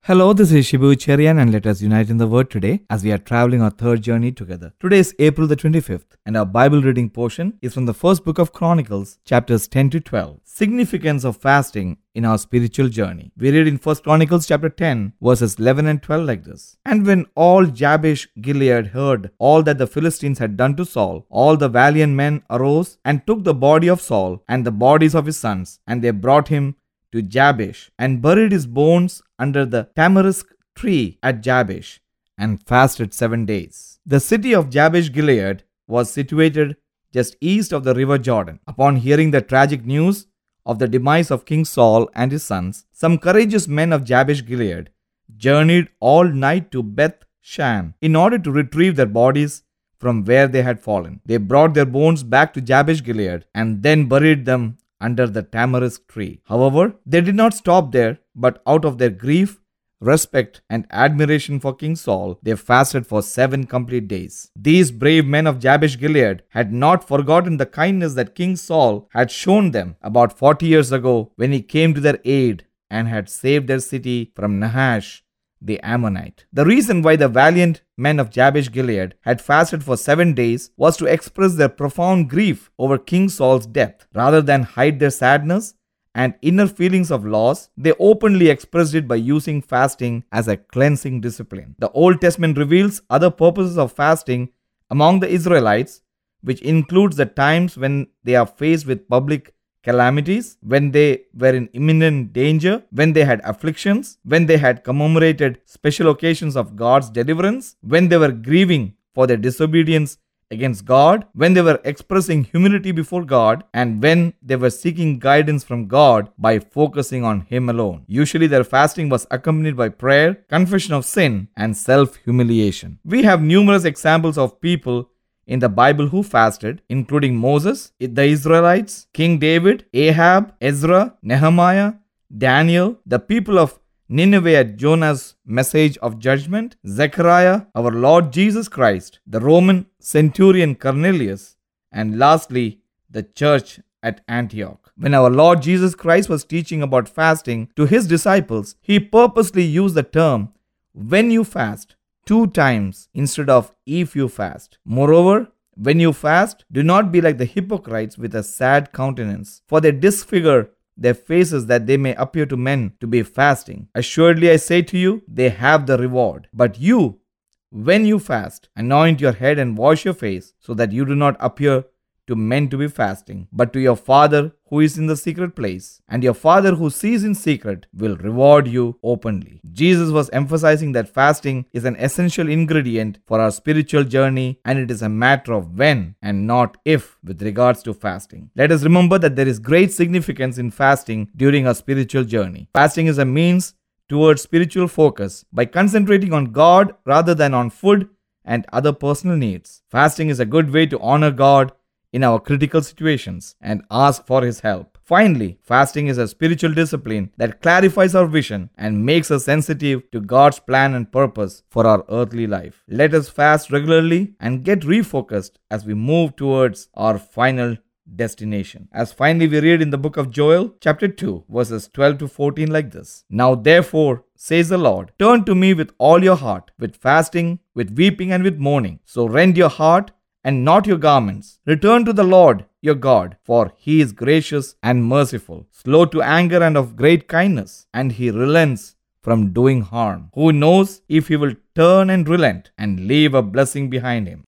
Hello, this is Shibu Cherian and let us unite in the word today as we are traveling our third journey together. Today is April the 25th and our Bible reading portion is from the first book of Chronicles, chapters 10 to 12. Significance of fasting in our spiritual journey. We read in 1 Chronicles chapter 10 verses 11 and 12 like this. And when all Jabesh Gilead heard all that the Philistines had done to Saul, all the valiant men arose and took the body of Saul and the bodies of his sons, and they brought him to Jabesh and buried his bones under the tamarisk tree at Jabesh and fasted 7 days. The city of Jabesh Gilead was situated just east of the river Jordan. Upon hearing the tragic news of the demise of King Saul and his sons, some courageous men of Jabesh Gilead journeyed all night to Beth Shan in order to retrieve their bodies from where they had fallen. They brought their bones back to Jabesh Gilead and then buried them under the tamarisk tree. However, they did not stop there, but out of their grief, respect, and admiration for King Saul, they fasted for 7 complete days. These brave men of Jabesh Gilead had not forgotten the kindness that King Saul had shown them about 40 years ago when he came to their aid and had saved their city from Nahash the Ammonite. The reason why the valiant men of Jabesh Gilead had fasted for 7 days was to express their profound grief over King Saul's death. Rather than hide their sadness and inner feelings of loss, they openly expressed it by using fasting as a cleansing discipline. The Old Testament reveals other purposes of fasting among the Israelites, which includes the times when they are faced with public calamities, when they were in imminent danger, when they had afflictions, when they had commemorated special occasions of God's deliverance, when they were grieving for their disobedience against God, when they were expressing humility before God, and when they were seeking guidance from God by focusing on Him alone. Usually their fasting was accompanied by prayer, confession of sin, and self-humiliation. We have numerous examples of people in the Bible who fasted, including Moses, the Israelites, King David, Ahab, Ezra, Nehemiah, Daniel, the people of Nineveh at Jonah's message of judgment, Zechariah, our Lord Jesus Christ, the Roman centurion Cornelius, and lastly, the church at Antioch. When our Lord Jesus Christ was teaching about fasting to His disciples, He purposely used the term, when you fast, 2 times instead of if you fast. Moreover, when you fast, do not be like the hypocrites with a sad countenance, for they disfigure their faces that they may appear to men to be fasting. Assuredly I say to you, they have the reward. But you, when you fast, anoint your head and wash your face, so that you do not appear to men to be fasting, but to your Father who is in the secret place, and your Father who sees in secret will reward you openly. Jesus was emphasizing that fasting is an essential ingredient for our spiritual journey, and it is a matter of when and not if with regards to fasting. Let us remember that there is great significance in fasting during our spiritual journey. Fasting is a means towards spiritual focus by concentrating on God rather than on food and other personal needs. Fasting is a good way to honor God in our critical situations and ask for His help. Finally, fasting is a spiritual discipline that clarifies our vision and makes us sensitive to God's plan and purpose for our earthly life. Let us fast regularly and get refocused as we move towards our final destination. As finally we read in the book of Joel, chapter 2, verses 12 to 14 like this. Now therefore, says the Lord, turn to me with all your heart, with fasting, with weeping, and with mourning. So rend your heart and not your garments. Return to the Lord your God, for He is gracious and merciful, slow to anger and of great kindness, and He relents from doing harm. Who knows if He will turn and relent and leave a blessing behind Him?